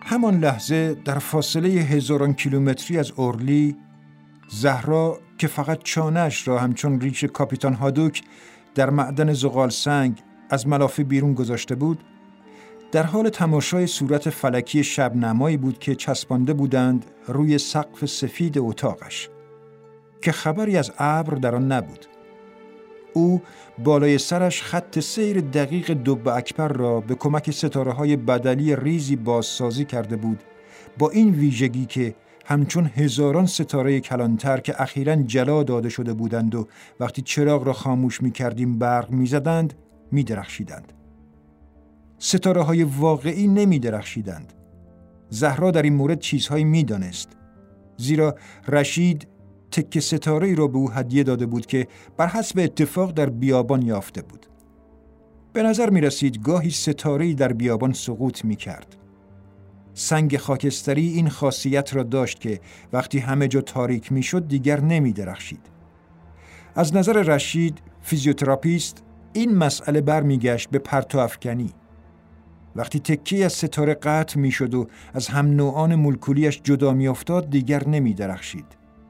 همان لحظه در فاصله هزاران کیلومتری از اورلی، زهرا که فقط چانه‌اش را همچون ریش کاپیتان هادوک در معدن زغال سنگ از ملافه بیرون گذاشته بود، در حال تماشای صورت فلکی شبنمایی بود که چسبانده بودند روی سقف سفید اتاقش که خبری از ابر در آن نبود. او بالای سرش خط سیر دقیق دب اکبر را به کمک ستاره‌های بدلی ریزی بازسازی کرده بود، با این ویژگی که همچون هزاران ستاره کلانتر که اخیراً جلا داده شده بودند و وقتی چراغ را خاموش می‌کردیم برق می‌زدند، می‌درخشیدند. ستاره‌های واقعی نمی‌درخشیدند. زهرا در این مورد چیزهایی می‌دانست، زیرا رشید تکه ستاره‌ای را به او هدیه داده بود که بر حسب اتفاق در بیابان یافته بود. به نظر می‌رسید گاهی ستاره‌ای در بیابان سقوط می‌کرد. سنگ خاکستری این خاصیت را داشت که وقتی همه جا تاریک می‌شد دیگر نمی‌درخشید. از نظر رشید، فیزیوتراپیست، این مسئله برمیگشت به پرتوافکنی. وقتی تکی از ستاره قطع می‌شد و از هم نوعان مولکولیش جدا می‌افتاد دیگر نمی‌درخشید.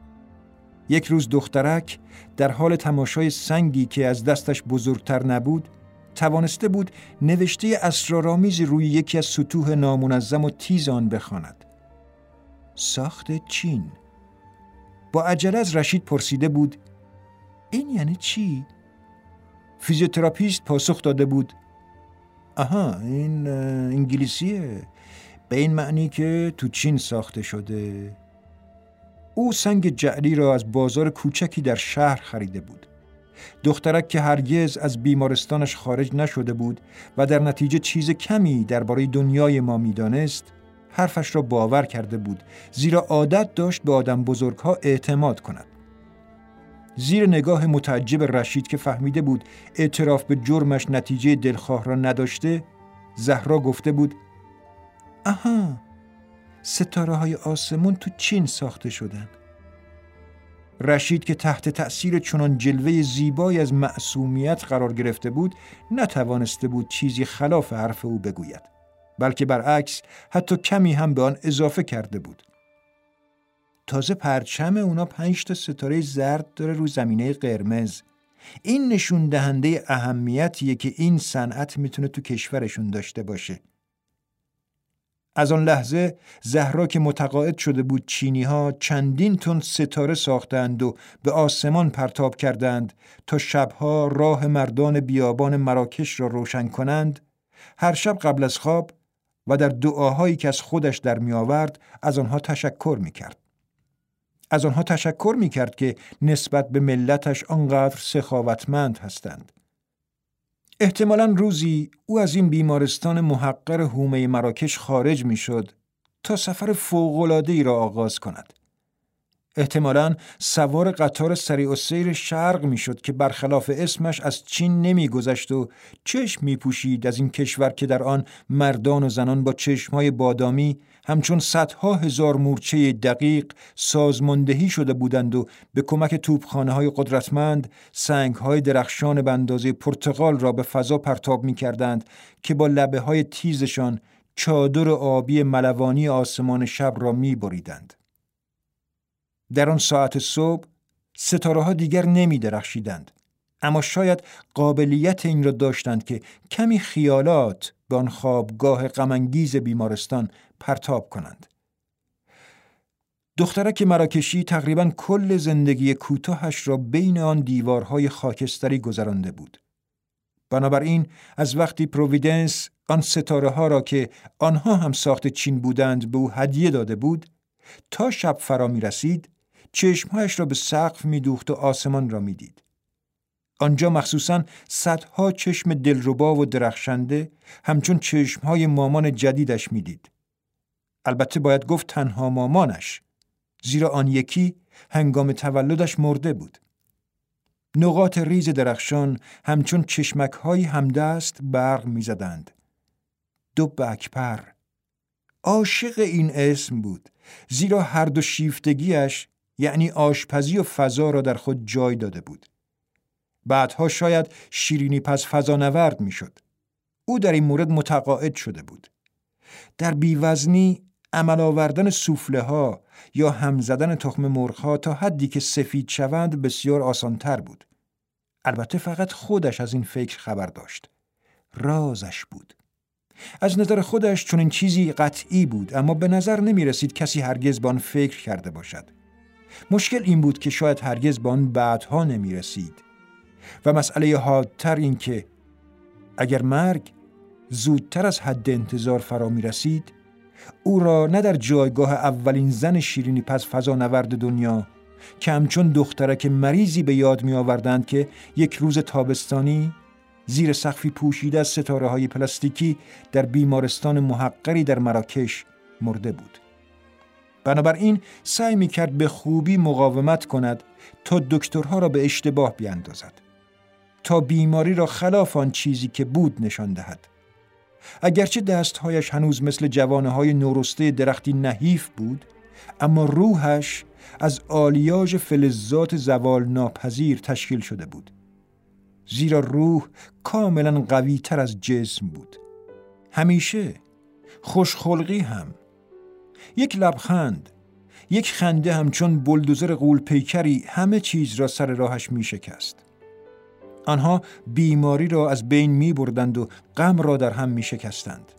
یک روز دخترک در حال تماشای سنگی که از دستش بزرگتر نبود، توانسته بود نوشته اسرارآمیزی روی یکی از سطوح نامنظم و تیز آن بخواند. ساخت چین. با عجله از رشید پرسیده بود: این یعنی چی؟ فیزیوتراپیست پاسخ داده بود: آها، این انگلیسیه، به این معنی که تو چین ساخته شده. او سنگ جعلی را از بازار کوچکی در شهر خریده بود. دخترک که هرگز از بیمارستانش خارج نشده بود و در نتیجه چیز کمی درباره دنیای ما می‌دانست، حرفش را باور کرده بود، زیرا عادت داشت به آدم بزرگها اعتماد کند. زیر نگاه متعجب رشید که فهمیده بود اعتراف به جرمش نتیجه دلخواه را نداشته، زهرا گفته بود: آها، ستاره‌های آسمون تو چین ساخته شدن. رشید که تحت تأثیر چنان جلوه زیبایی از معصومیت قرار گرفته بود، نتوانسته بود چیزی خلاف حرف او بگوید، بلکه برعکس حتی کمی هم به آن اضافه کرده بود. تازه پرچم اونا 5 تا ستاره زرد داره رو زمینه قرمز. این نشون دهنده اهمیتیه که این صنعت میتونه تو کشورشون داشته باشه. از آن لحظه زهرا که متقاعد شده بود چینی‌ها چندین تن ستاره ساختند و به آسمان پرتاب کردند تا شبها راه مردان بیابان مراکش را روشن کنند، هر شب قبل از خواب و در دعاهایی که از خودش در می آورد از آنها تشکر می کرد. از آنها تشکر می کرد که نسبت به ملتش آنقدر سخاوتمند هستند. احتمالاً روزی او از این بیمارستان محقر حومه مراکش خارج می شد تا سفر فوق‌العاده‌ای را آغاز کند. احتمالاً سوار قطار سریع السیر شرق می شد که برخلاف اسمش از چین نمی گذشت و چشم می پوشید از این کشور که در آن مردان و زنان با چشمهای بادامی همچون صدها هزار مورچه دقیق سازماندهی شده بودند و به کمک توپخانه‌های قدرتمند سنگ‌های درخشان به اندازه پرتقال را به فضا پرتاب می‌کردند که با لبه‌های تیزشان چادر آبی ملوانی آسمان شب را می‌بریدند. در آن ساعت صبح ستاره‌ها دیگر نمی‌درخشیدند، اما شاید قابلیت این را داشتند که کمی خیالات به آن خوابگاه غم‌انگیز بیمارستان پرتاب کنند. دخترک مراکشی تقریباً کل زندگی کوتاهش را بین آن دیوارهای خاکستری گذرانده بود. بنابراین از وقتی پروویدنس آن ستاره‌ها را که آنها هم ساخت چین بودند به او هدیه داده بود، تا شب فرا می رسید، چشمهایش را به سقف می دوخت و آسمان را می دید. آنجا مخصوصاً صدها چشم دلربا و درخشنده همچون چشمهای مامان جدیدش می دید. البته باید گفت تنها مامانش، زیرا آن یکی هنگام تولدش مرده بود. نقاط ریز درخشان همچون چشمک‌های همدست برق می‌زدند. دب اکبر. عاشق این اسم بود، زیرا هر دو شیفتگیش یعنی آشپزی و فضا را در خود جای داده بود. بعدها شاید شیرینی پس فضانورد می‌شد. او در این مورد متقاعد شده بود. در بیوزنی عمل آوردن سوفله ها یا هم زدن تخم مرغ ها تا حدی که سفید شوند بسیار آسانتر بود. البته فقط خودش از این فکر خبر داشت. رازش بود. از نظر خودش چون این چیزی قطعی بود، اما به نظر نمی رسید کسی هرگز به آن فکر کرده باشد. مشکل این بود که شاید هرگز به آن بعدها نمی رسید. و مسئله حادتر این که اگر مرگ زودتر از حد انتظار فرا می رسید، او را نه در جایگاه اولین زن شیرینی پز فضانورد دنیا که همچون دخترک مریضی به یاد می آوردند که یک روز تابستانی زیر سقفی پوشیده از ستاره‌های پلاستیکی در بیمارستان محقری در مراکش مرده بود. بنابراین سعی می‌کرد به خوبی مقاومت کند تا دکترها را به اشتباه بیاندازد، تا بیماری را خلاف آن چیزی که بود نشان دهد. اگرچه دستهایش هنوز مثل جوانه‌های نورسته درختی نحیف بود، اما روحش از آلیاژ فلزات زوال ناپذیر تشکیل شده بود. زیرا روح کاملا قوی تر از جسم بود. همیشه خوشخلقی هم، یک لبخند، یک خنده همچون بلدوزر غول پیکری همه چیز را سر راهش می شکست. آنها بیماری را از بین می بردند و غم را در هم می شکستند.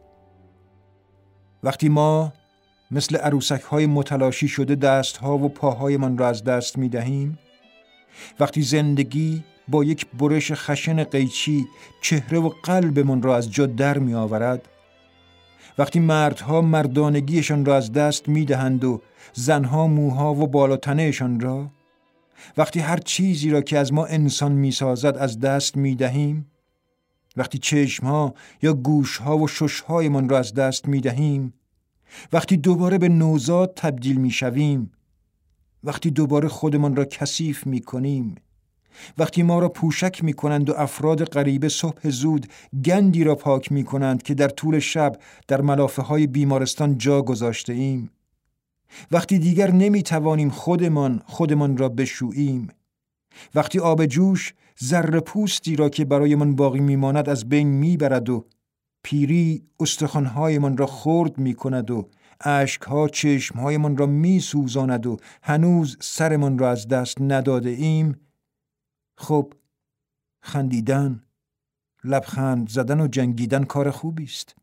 وقتی ما مثل عروسک های متلاشی شده دست ها و پاهای من را از دست می دهیم، وقتی زندگی با یک برش خشن قیچی چهره و قلب من را از جا در می آورد، وقتی مردها مردانگیشان را از دست می دهند و زنها موها و بالاتنهشان را، وقتی هر چیزی را که از ما انسان می سازد از دست می دهیم، وقتی چشمها یا گوشها و ششهای من را از دست می دهیم، وقتی دوباره به نوزاد تبدیل می شویم، وقتی دوباره خودمان را کثیف می کنیم، وقتی ما را پوشک می کنند و افراد غریبه صبح زود گندی را پاک می کنند که در طول شب در ملافه های بیمارستان جا گذاشته ایم، وقتی دیگر نمی توانیم خودمان را بشوییم، وقتی آب جوش ذره پوستی را که برایمان باقی می ماند از بین می برد و پیری استخوان‌هایمان را خرد می کند و اشک‌ها چشم‌هایمان را می سوزاند و هنوز سرمان را از دست نداده ایم، خب خندیدن، لبخند زدن و جنگیدن کار خوبی است.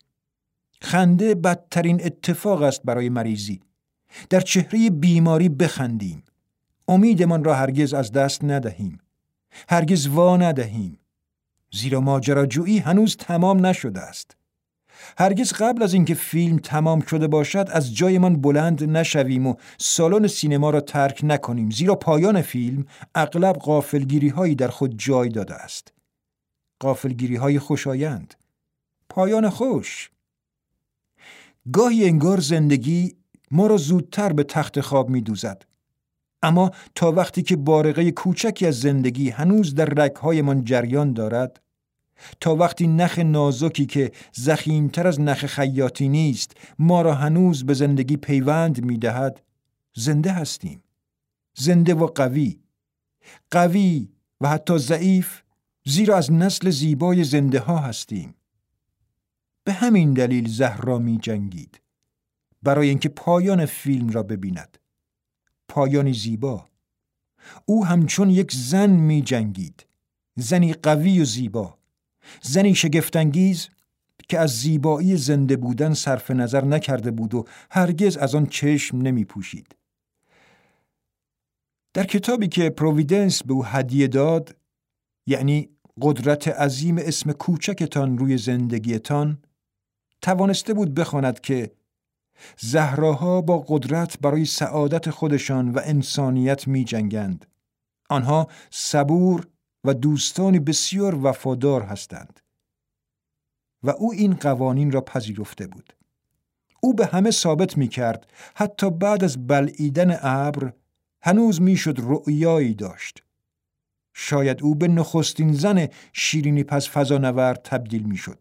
خنده بدترین اتفاق است برای مریضی. در چهره بیماری بخندیم. امیدمان را هرگز از دست ندهیم. هرگز وا ندهیم. زیرا ماجراجویی هنوز تمام نشده است. هرگز قبل از اینکه فیلم تمام شده باشد از جایمان بلند نشویم و سالن سینما را ترک نکنیم، زیرا پایان فیلم اغلب غافلگیری‌هایی در خود جای داده است. غافلگیری‌های خوشایند. پایان خوش. گاهی انگار زندگی ما را زودتر به تخت خواب می‌دوزد. اما تا وقتی که بارقه کوچکی از زندگی هنوز در رگ‌هایمان جریان دارد، تا وقتی نخ نازکی که ضخیم‌تر از نخ خیاطی نیست ما را هنوز به زندگی پیوند می‌دهد، زنده هستیم. زنده و قوی و حتی ضعیف، زیرا از نسل زیبای زنده ها هستیم. به همین دلیل زهرا می‌جنگید، برای اینکه پایان فیلم را ببیند. پایانی زیبا. او همچون یک زن می‌جنگید، زنی قوی و زیبا، زنی شگفت‌انگیز که از زیبایی زنده بودن صرف نظر نکرده بود و هرگز از آن چشم نمی پوشید. در کتابی که پروویدنس به او هدیه داد، یعنی قدرت عظیم اسم کوچکتان روی زندگیتان، توانسته بود بخواند که زهراها با قدرت برای سعادت خودشان و انسانیت می جنگند. آنها صبور و دوستانی بسیار وفادار هستند. و او این قوانین را پذیرفته بود. او به همه ثابت می کرد حتی بعد از بلعیدن ابر هنوز می شد رؤیایی داشت. شاید او به نخستین زن شیرینی پز فضانورد تبدیل می شد.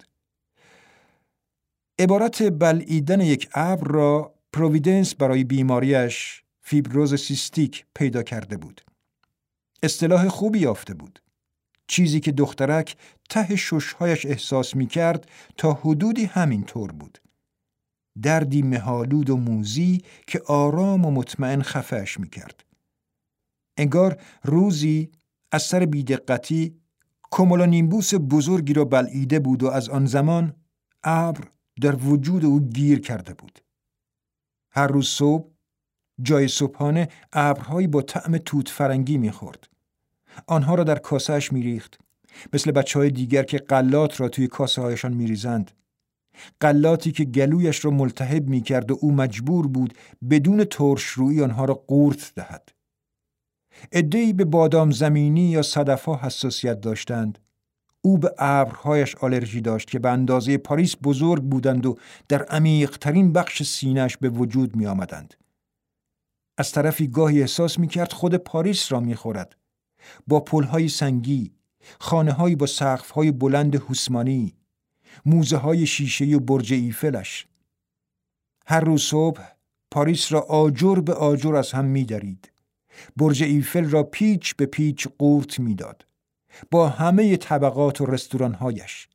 عبارت بلعیدن یک ابر را پروویدنس برای بیماریش فیبروز سیستیک پیدا کرده بود. اصطلاح خوبی یافته بود. چیزی که دخترک ته ششهایش احساس می کرد تا حدودی همین طور بود. دردی مه‌آلود و موذی که آرام و مطمئن خفه‌اش می‌کرد. انگار روزی از سر بی‌دقتی کومولونیمبوس بزرگی را بلعیده بود و از آن زمان ابر در وجود او گیر کرده بود. هر روز صبح جای صبحانه ابرهایی با طعم توت فرنگی می‌خورد. آنها را در کاسه‌اش می‌ریخت، مثل بچه‌های دیگر که غلات را توی کاسه‌هایشان می‌ریزند. غلاتی که گلویش را ملتهب می‌کرد و او مجبور بود بدون ترش‌رویی آنها را قورت دهد. عده‌ای به بادام زمینی یا صدف‌ها حساسیت داشتند. او به ابرهایش آلرژی داشت که به اندازه پاریس بزرگ بودند و در عمیق‌ترین بخش سینه‌اش به وجود می‌آمدند. از طرفی گاهی احساس می‌کرد خود پاریس را می‌خورد. با پل‌های سنگی، خانه‌هایی با سقف‌های بلند هوسمانی، موزه‌های شیشه‌ای و برج ایفلش. هر روز صبح پاریس را آجر به آجر از هم می‌درید. برج ایفل را پیچ به پیچ قورت می‌داد. با همه طبقات و رستوران‌هایش.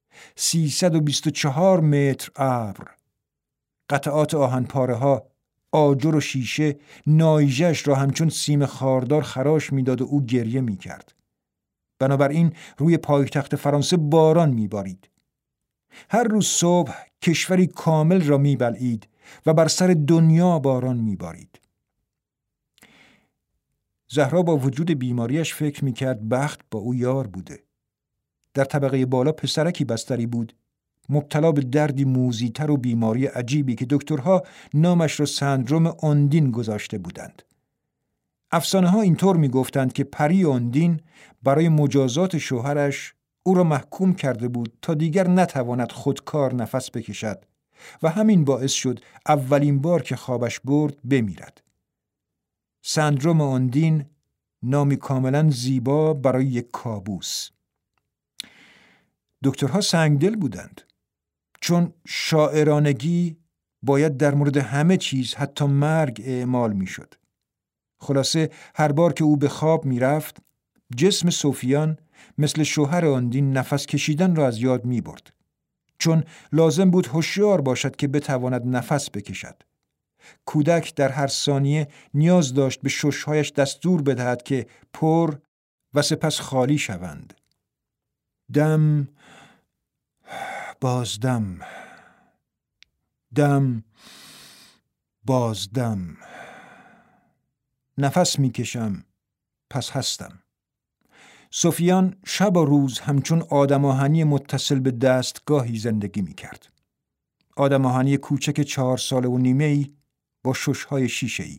324 متر ابر. قطعات آهن‌پاره‌ها، آجر و شیشه نایجه‌اش را همچون سیم خاردار خراش می‌داد و او گریه می‌کرد. بنابراین روی پایتخت فرانسه باران می‌بارید. هر روز صبح کشوری کامل را می‌بلعید و بر سر دنیا باران می‌بارید. زهرا با وجود بیماریش فکر می‌کرد بخت با او یار بوده. در طبقه بالا پسرکی بستری بود، مبتلا به دردی موذی‌تر و بیماری عجیبی که دکترها نامش را سندروم اوندین گذاشته بودند. افسانه‌ها اینطور می‌گفتند که پری اوندین برای مجازات شوهرش او را محکوم کرده بود تا دیگر نتواند خودکار نفس بکشد و همین باعث شد اولین بار که خوابش برد بمیرد. سندروم اوندین نامی کاملا زیبا برای یک کابوس. دکترها سنگدل بودند، چون شاعرانگی باید در مورد همه چیز حتی مرگ اعمال می شد. خلاصه هر بار که او به خواب می رفت، جسم سفیان مثل شوهر اوندین نفس کشیدن را از یاد می برد، چون لازم بود هوشیار باشد که بتواند نفس بکشد. کودک در هر ثانیه نیاز داشت به شش‌هایش دستور بدهد که پر و سپس خالی شوند. دم، بازدم، دم، بازدم. نفس میکشم، پس هستم. سفیان شب و روز همچون آدم آهنی متصل به دستگاهی زندگی میکرد. آدم آهنی کوچک 4 ساله و نیمه‌ای با شش‌های شیشه‌ای.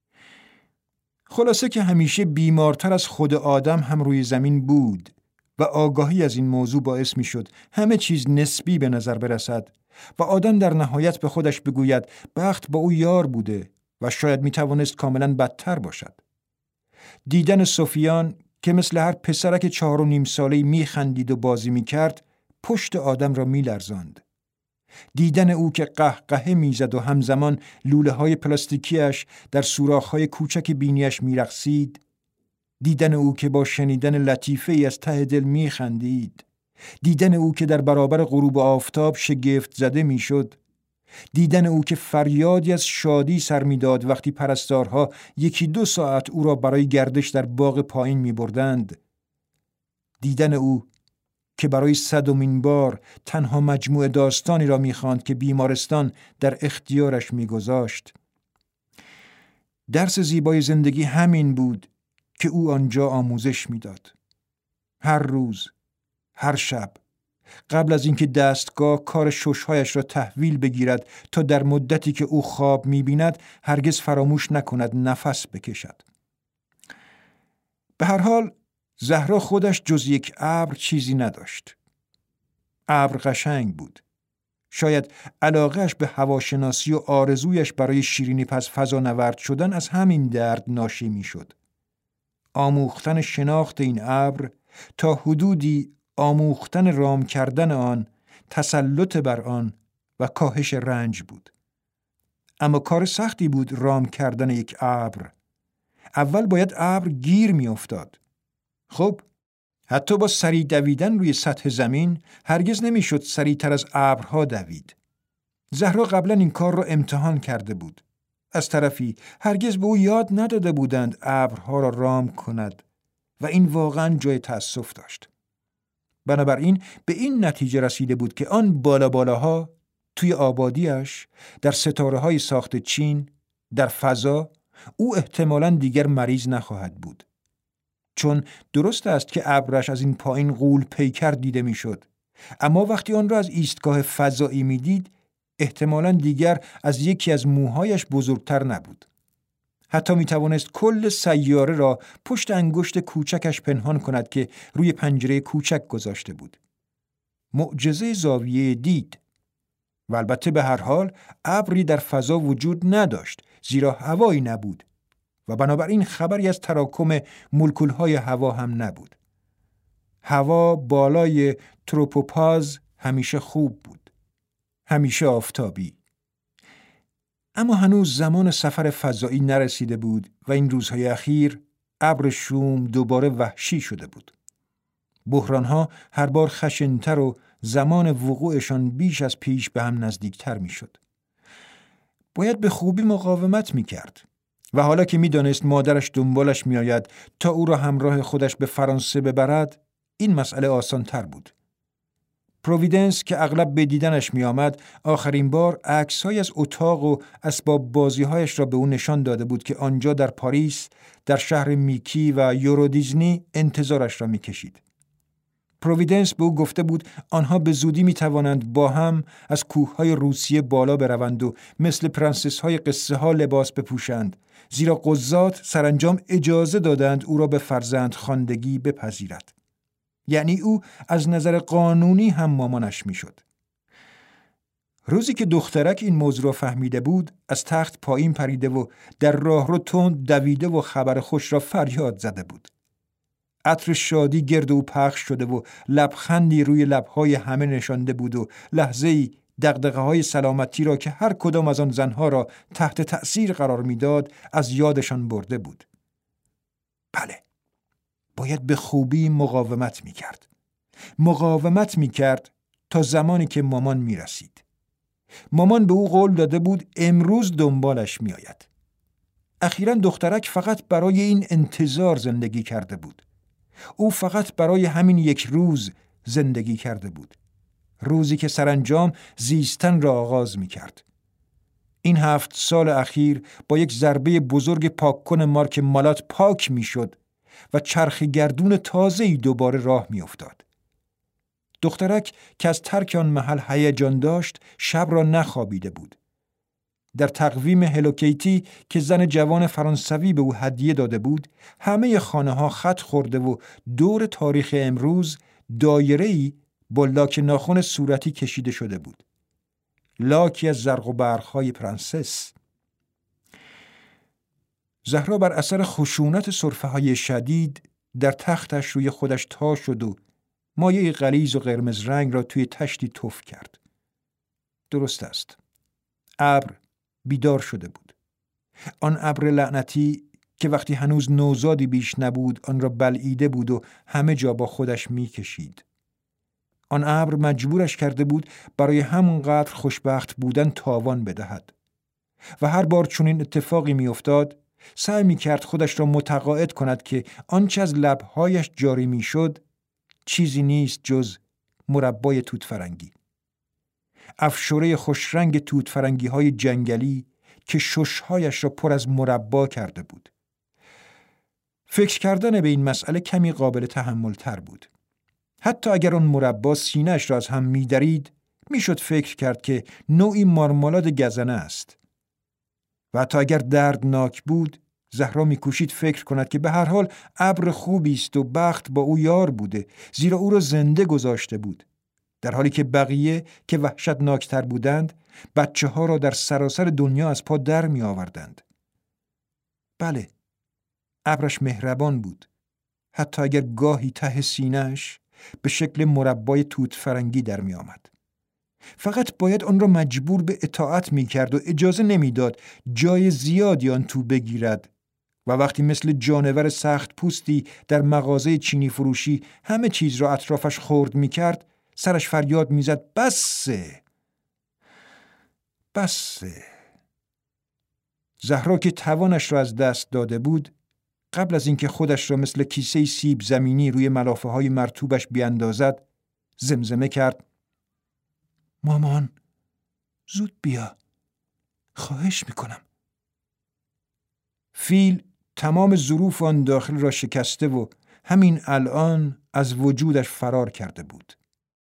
خلاصه که همیشه بیمارتر از خود آدم هم روی زمین بود و آگاهی از این موضوع باعث می شد همه چیز نسبی به نظر برسد و آدم در نهایت به خودش بگوید بخت با او یار بوده و شاید می توانست کاملا بدتر باشد. دیدن سفیان که مثل هر پسرک 4.5 ساله‌ای می خندید و بازی می کرد پشت آدم را می لرزاند. دیدن او که قهقهه میزد و همزمان لوله‌های پلاستیکیش در سوراخ‌های کوچک بینیش میرقصید، دیدن او که با شنیدن لطیفه‌ای از ته دل میخندید، دیدن او که در برابر غروب آفتاب شگفت زده میشد، دیدن او که فریادی از شادی سر میداد وقتی پرستارها 1-2 ساعت او را برای گردش در باغ پایین میبردند، دیدن او که برای 100مین بار تنها مجموعه داستانی را می‌خواند که بیمارستان در اختیارش می‌گذاشت. درس زیبای زندگی همین بود که او آنجا آموزش می‌داد. هر روز، هر شب، قبل از اینکه دستگاه کار شش‌هایش را تحویل بگیرد تا در مدتی که او خواب می‌بیند هرگز فراموش نکند نفس بکشد. به هر حال زهرا خودش جز یک ابر چیزی نداشت. ابر قشنگ بود. شاید علاقهش به هواشناسی و آرزویش برای شیرینی پس فضانورد شدن از همین درد ناشی می شد. آموختن شناخت این ابر تا حدودی آموختن رام کردن آن، تسلط بر آن و کاهش رنج بود. اما کار سختی بود رام کردن یک ابر. اول باید ابر گیر می افتاد. خب حتی با سریع دویدن روی سطح زمین هرگز نمیشد سریعتر از ابرها دوید. زهرا قبلا این کار را امتحان کرده بود. از طرفی هرگز به او یاد نداده بودند ابرها را رام کند و این واقعا جای تأسف داشت. بنابراین به این نتیجه رسیده بود که آن بالاها توی آبادیش، در ستاره‌های ساخت چین، در فضا، او احتمالاً دیگر مریض نخواهد بود. چون درست است که ابرش از این پایین غول پیکر دیده میشد، اما وقتی آن را از ایستگاه فضایی میدید، احتمالاً دیگر از یکی از موهایش بزرگتر نبود. حتی میتوانست کل سیاره را پشت انگشت کوچکش پنهان کند که روی پنجره کوچک گذاشته بود. معجزه زاویه دید. و البته به هر حال ابری در فضا وجود نداشت، زیرا هوایی نبود و بنابراین خبری از تراکم مولکول‌های هوا هم نبود. هوا بالای تروپوپاز همیشه خوب بود، همیشه آفتابی. اما هنوز زمان سفر فضایی نرسیده بود و این روزهای اخیر ابر شوم دوباره وحشی شده بود. بحران‌ها هر بار خشن‌تر و زمان وقوعشان بیش از پیش به هم نزدیکتر می‌شد. باید به خوبی مقاومت می‌کرد و حالا که می‌دانست مادرش دنبالش می‌آید تا او را همراه خودش به فرانسه ببرد، این مسئله آسان‌تر بود. پرویدنس که اغلب به دیدنش می‌آمد، آخرین بار عکس‌هایی از اتاق و اسباب بازی‌هایش را به او نشان داده بود که آنجا در پاریس، در شهر میکی و یورو دیزنی انتظارش را می‌کشید. پرویدنس به او گفته بود آنها به زودی می‌توانند با هم از کوه‌های روسیه بالا بروند و مثل پرنسس‌های قصه‌ها لباس بپوشند، زیرا قضات سرانجام اجازه دادند او را به فرزندخواندگی بپذیرد. یعنی او از نظر قانونی هم مامانش میشد. روزی که دخترک این موضوع را فهمیده بود، از تخت پایین پریده و در راهرو تند دویده و خبر خوش را فریاد زده بود. عطر شادی گرد او پخش شده و لبخندی روی لب‌های همه نشانده بود و لحظه‌ای دغدغه‌های سلامتی را که هر کدام از آن زنها را تحت تأثیر قرار می‌داد از یادشان برده بود. بله، باید به خوبی مقاومت می‌کرد. مقاومت می‌کرد تا زمانی که مامان می‌رسید. مامان به او قول داده بود امروز دنبالش می‌آید. اخیراً دخترک فقط برای این انتظار زندگی کرده بود. او فقط برای همین یک روز زندگی کرده بود. روزی که سرانجام زیستن را آغاز می‌کرد. این 7 سال اخیر با یک ضربه بزرگ پاک‌کن مارک مالات پاک می‌شد و چرخ گردون تازه‌ای دوباره راه می‌افتاد. دخترک که از ترک آن محل هیجان داشت، شب را نخوابیده بود. در تقویم هلوکیتی که زن جوان فرانسوی به او هدیه داده بود، همه خانه‌ها خط خورده و دور تاریخ امروز دایره‌ای با لاک ناخن صورتی کشیده شده بود. لاکی از زرق و برق‌های پرنسس. زهرا بر اثر خشونت سرفه‌های شدید در تختش روی خودش تا شد و مایه غلیظ و قرمز رنگ را توی تشتی تف کرد. درست است. ابر بیدار شده بود. آن ابر لعنتی که وقتی هنوز نوزادی بیش نبود آن را بلعیده بود و همه جا با خودش می‌کشید. آن ابر مجبورش کرده بود برای همونقدر خوشبخت بودن تاوان بدهد. و هر بار چون این اتفاقی می‌افتاد، سعی می‌کرد خودش را متقاعد کند که آنچه از لب‌هایش جاری می‌شد چیزی نیست جز مربای توت فرنگی. افشوره خوشرنگ توت فرنگی های جنگلی که ششهایش را پر از مربا کرده بود. فکر کردن به این مسئله کمی قابل تحمل تر بود. حتی اگر آن مربا سینه‌اش را از هم می‌درید، میشد فکر کرد که نوعی مارمالاد گزنه است. و حتی اگر دردناک بود، زهرا می‌کوشید فکر کند که به هر حال ابر خوبی است و بخت با او یار بوده، زیرا او را زنده گذاشته بود. در حالی که بقیه که وحشتناکتر بودند، بچه‌ها را در سراسر دنیا از پا در می آوردند. بله، ابرش مهربان بود، حتی اگر گاهی ته سینه‌اش به شکل مربای توت فرنگی در می آمد. فقط باید آن را مجبور به اطاعت می کرد و اجازه نمی داد جای زیادی آن تو بگیرد و وقتی مثل جانور سخت پوستی در مغازه چینی فروشی همه چیز را اطرافش خرد می کرد، سرش فریاد می زد بسه. بسه. زهرا که توانش را از دست داده بود، قبل از اینکه خودش را مثل کیسه سیب زمینی روی ملافه های مرطوبش بیاندازد، زمزمه کرد: مامان، زود بیا. خواهش میکنم. فیل تمام ظروف آن داخل را شکسته و همین الان از وجودش فرار کرده بود.